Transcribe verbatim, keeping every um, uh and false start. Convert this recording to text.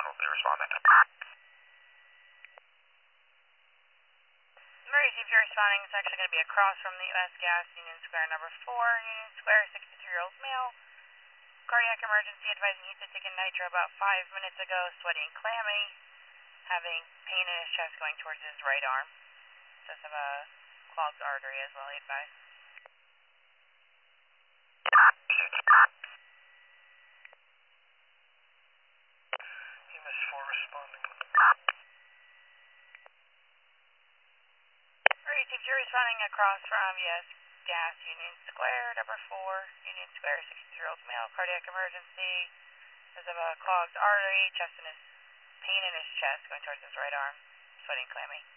will be responding. Emergency, if you're responding, it's actually going to be across from the U S Gas, Union Square number four, Union Square, sixty-three-year-old male. Cardiac emergency, advising he had taken nitro about five minutes ago, sweaty and clammy, having pain in his chest going towards his right arm. Does have a clogged artery as well, he advised. E M S four responding. Emergency, if you're responding across from U S Gas, Union Square, number four, Union Square, sixty-three-year-old male, cardiac emergency. Does have a clogged artery, chest in his, pain in his chest going towards his right arm, sweaty and clammy.